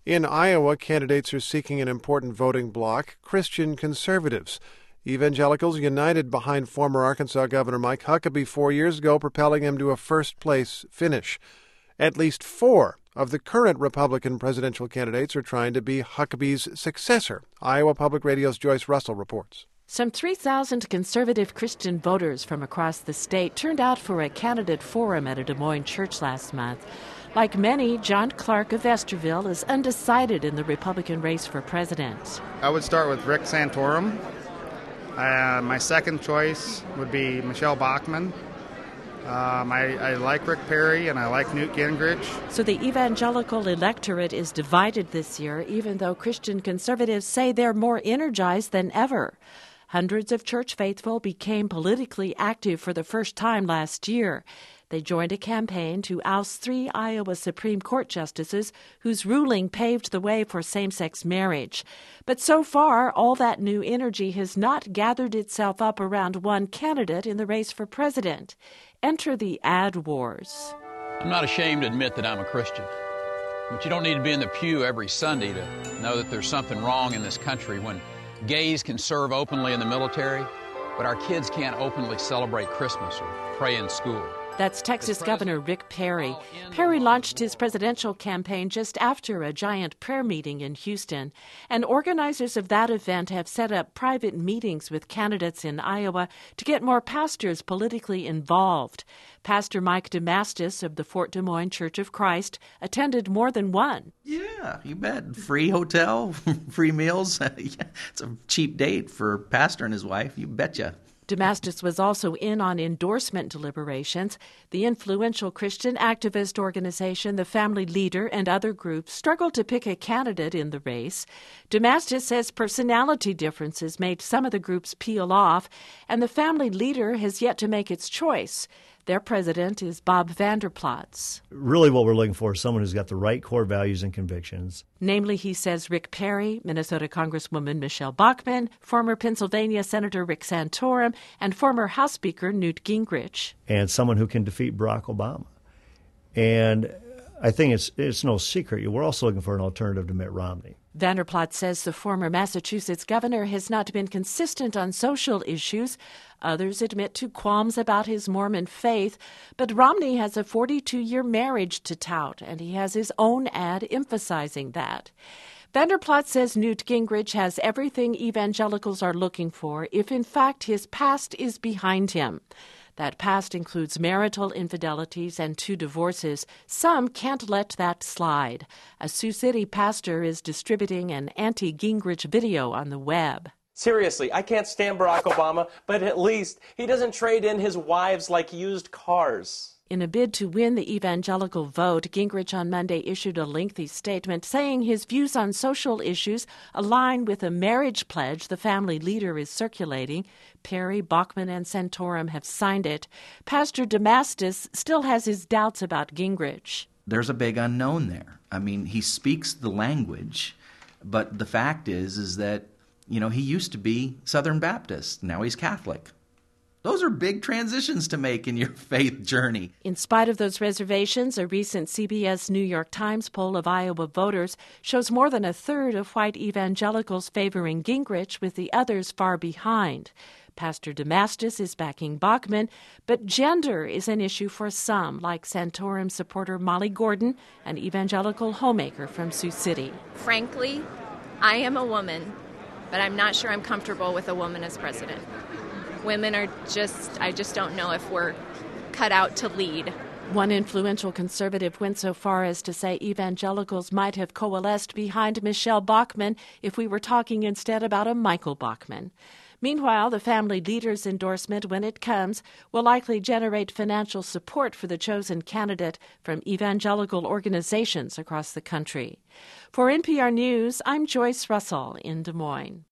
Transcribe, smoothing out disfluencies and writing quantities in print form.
In Iowa, candidates are seeking an important voting bloc, Christian conservatives. Evangelicals united behind former Arkansas Governor Mike Huckabee 4 years ago, propelling him to a first-place finish. At least 4 of the current Republican presidential candidates are trying to be Huckabee's successor. Iowa Public Radio's Joyce Russell reports. Some 3,000 conservative Christian voters from across the state turned out for a candidate forum at a Des Moines church last month. Like many, John Clark of Vesterville is undecided in the Republican race for president. I would start with Rick Santorum. My second choice would be Michelle Bachmann. I like Rick Perry and I like Newt Gingrich. So the evangelical electorate is divided this year, even though Christian conservatives say they're more energized than ever. Hundreds of church faithful became politically active for the first time last year. They joined a campaign to oust 3 Iowa Supreme Court justices whose ruling paved the way for same-sex marriage. But so far, all that new energy has not gathered itself up around one candidate in the race for president. Enter the ad wars. I'm not ashamed to admit that I'm a Christian. But you don't need to be in the pew every Sunday to know that there's something wrong in this country when gays can serve openly in the military, but our kids can't openly celebrate Christmas or pray in school. That's Texas Governor Rick Perry. Perry launched his presidential campaign just after a giant prayer meeting in Houston, and organizers of that event have set up private meetings with candidates in Iowa to get more pastors politically involved. Pastor Mike DeMastis of the Fort Des Moines Church of Christ attended more than one. Yeah, you bet. Free hotel, free meals. It's a cheap date for pastor and his wife, you betcha. DeMastis was also in on endorsement deliberations. The influential Christian activist organization, the Family Leader, and other groups struggled to pick a candidate in the race. DeMastis says personality differences made some of the groups peel off, and the Family Leader has yet to make its choice. Their president is Bob Vander Plaats. Really what we're looking for is someone who's got the right core values and convictions. Namely, he says, Rick Perry, Minnesota Congresswoman Michelle Bachmann, former Pennsylvania Senator Rick Santorum, and former House Speaker Newt Gingrich. And someone who can defeat Barack Obama. And I think it's no secret. We're also looking for an alternative to Mitt Romney. Vander Plaats says the former Massachusetts governor has not been consistent on social issues. Others admit to qualms about his Mormon faith. But Romney has a 42-year marriage to tout, and he has his own ad emphasizing that. Vander Plaats says Newt Gingrich has everything evangelicals are looking for if, in fact, his past is behind him. That past includes marital infidelities and 2 divorces. Some can't let that slide. A Sioux City pastor is distributing an anti-Gingrich video on the web. Seriously, I can't stand Barack Obama, but at least he doesn't trade in his wives like used cars. In a bid to win the evangelical vote, Gingrich on Monday issued a lengthy statement saying his views on social issues align with a marriage pledge the Family Leader is circulating. Perry, Bachmann, and Santorum have signed it. Pastor DeMastis still has his doubts about Gingrich. There's a big unknown there. I mean, he speaks the language, but the fact is that, he used to be Southern Baptist. Now he's Catholic. Those are big transitions to make in your faith journey. In spite of those reservations, a recent CBS New York Times poll of Iowa voters shows more than a third of white evangelicals favoring Gingrich, with the others far behind. Pastor DeMastis is backing Bachmann, but gender is an issue for some, like Santorum supporter Molly Gordon, an evangelical homemaker from Sioux City. Frankly, I am a woman, but I'm not sure I'm comfortable with a woman as president. Women are I just don't know if we're cut out to lead. One influential conservative went so far as to say evangelicals might have coalesced behind Michelle Bachmann if we were talking instead about a Michael Bachmann. Meanwhile, the Family Leader's endorsement, when it comes, will likely generate financial support for the chosen candidate from evangelical organizations across the country. For NPR News, I'm Joyce Russell in Des Moines.